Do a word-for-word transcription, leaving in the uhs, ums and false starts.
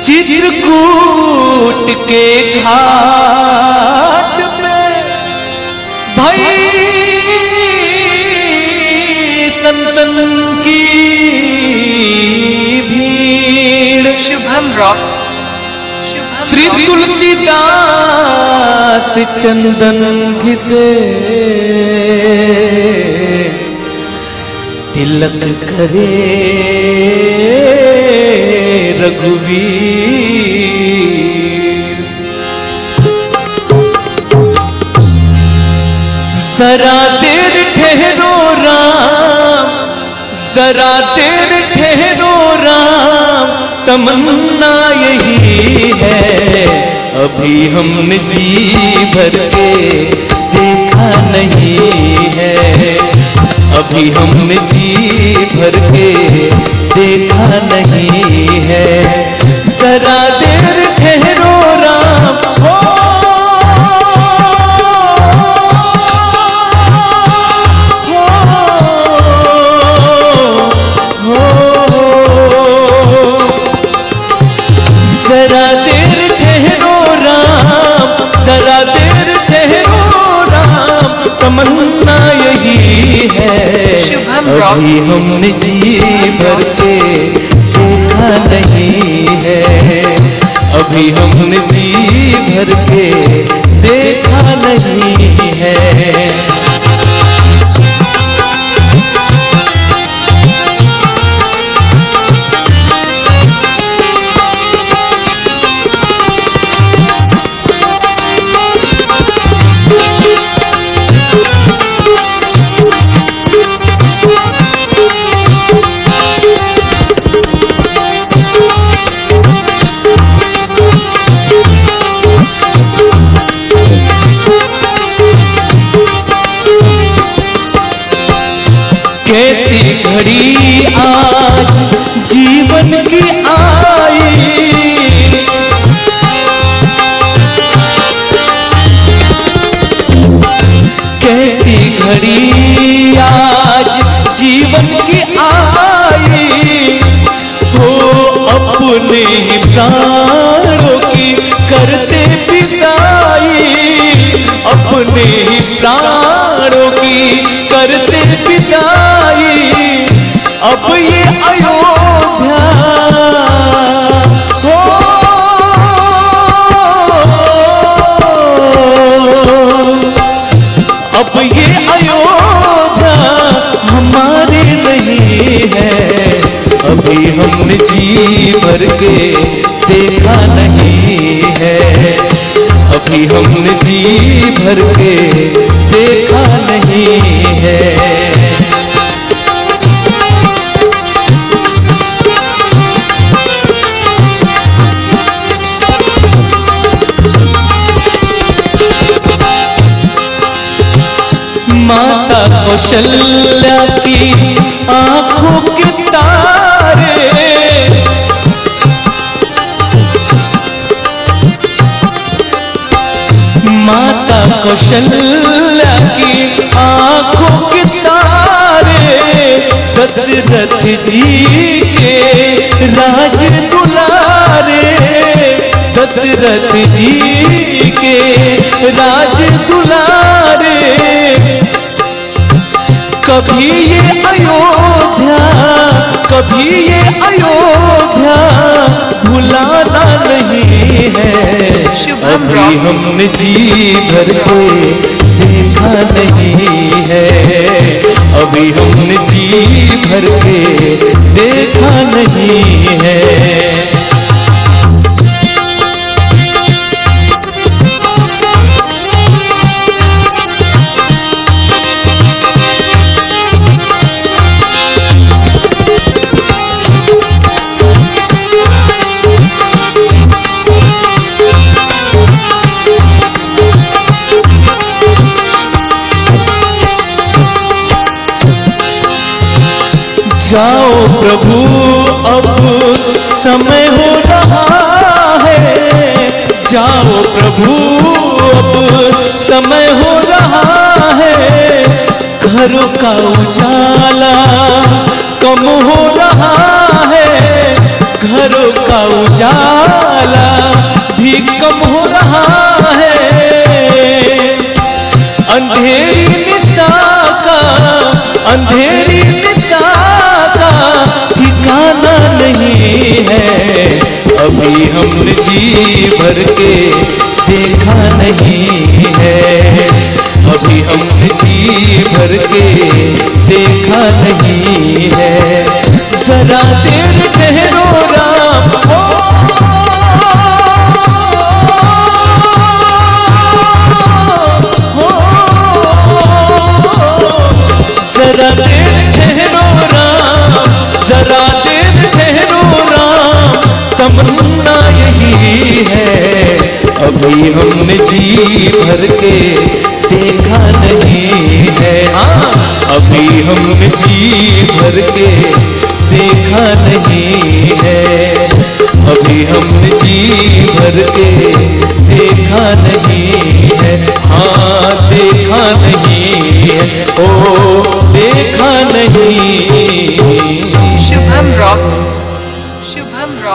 चित्रकूट के घाट पे भाई संतन की भीड़। शुभम रॉक श्री तुलसीदास चंदन घिसे तिलक करे रघुवीर। जरा देर ठहरो राम, जरा देर ठहरो राम, तमन्ना यही है अभी हमने जी भर के देखा नहीं है, अभी हमने जी भर के देखा नहीं है। जरा देर ठहरो राम हो, हो, हो, जरा देर ठहरो राम, जरा देर ठहरो राम, तमन्ना यही है अभी हमने जी भर के देखा नहीं है, अभी हमने जी भर के देखा नहीं है। कैसी घड़ी आज जीवन की आई, कैसी घड़ी आज जीवन की आई हो, अपने ही प्राणों की करते पिताई, अपने ही प्राणों की करते पिताई। अब ये अयोध्या हो, अब ये अयोध्या हमारी नहीं है, अभी हमने जी भर के देखा नहीं है, अभी हमने जी भर के देखा नहीं है। माता कौशल्या की आंखों के तारे, माता कौशल्या की आंखों के तारे, दशरथ जी के राज दुलारे, दशरथ जी के राज दुलारे। कभी ये अयोध्या, कभी ये अयोध्या भुलाना नहीं है, अभी हमने जी भर के देखा नहीं है, अभी हमने जी भर के देखा नहीं है। जाओ प्रभु अब समय हो रहा है, जाओ प्रभु अब समय हो रहा है, घरों का उजाला कम हो रहा है, घरों का उजाला भी कम हो रहा है। अंधेरी निशा का अंधेरी निशा का ठिकाना नहीं है। अभी हमने जी भर के देखा नहीं है। अभी हमने जी भर के देखा नहीं है। जरा देर ठहरो राम, जरा देर ठहरो राम, जरा देर ठहरो राम, तमन्ना यही है। अभी हमने जी भर के देखा नहीं है। हाँ, अभी हमने जी भर के देखा नहीं है। अभी हमने जी भर के देखा नहीं है। हाँ, देखा नहीं है, ओ देखा नहीं। शुभम रॉक